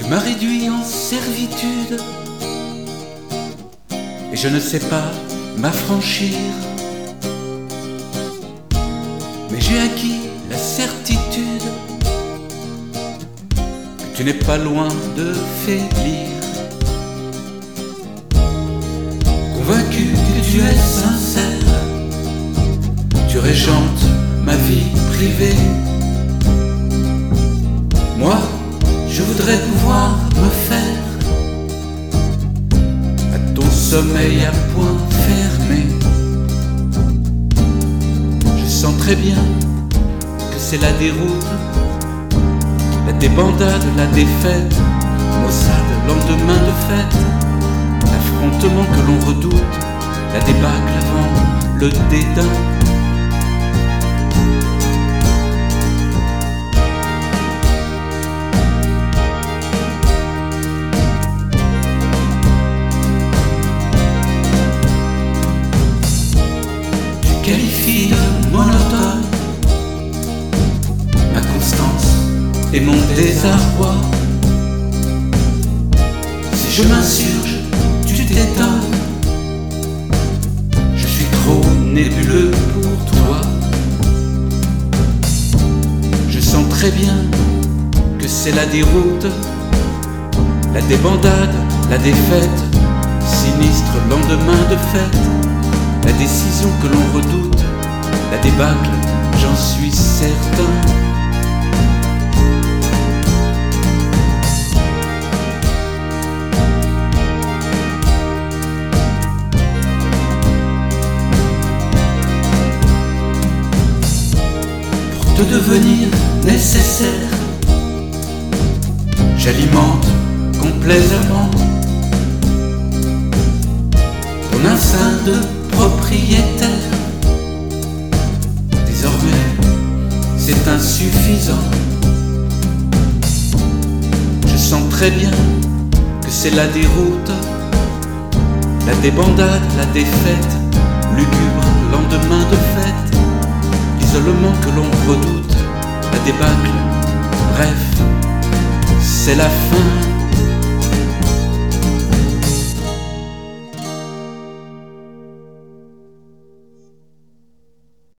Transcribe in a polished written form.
Tu m'as réduit en servitude et je ne sais pas m'affranchir. Mais j'ai acquis la certitude que tu n'es pas loin de faiblir. Convaincu que tu es sincère, tu régentes ma vie privée. Moi, je voudrais pouvoir me faire à ton sommeil à point fermé. Je sens très bien que c'est la déroute, la débandade, la défaite, maussade, lendemain de fête, l'affrontement que l'on redoute, la débâcle avant le dédain. Qualifie de monotone ma constance et mon désarroi. Si je m'insurge, tu t'étonnes. Je suis trop nébuleux pour toi. Je sens très bien que c'est la déroute, la débandade, la défaite, sinistre lendemain de fête, la décision que l'on redoute, la débâcle, j'en suis certain. Pour te devenir nécessaire, j'alimente complaisamment ton instinct de propriétaire. Désormais, c'est insuffisant. Je sens très bien que c'est la déroute, la débandade, la défaite, lugubre lendemain de fête, l'isolement que l'on redoute, la débâcle, bref, c'est la fin.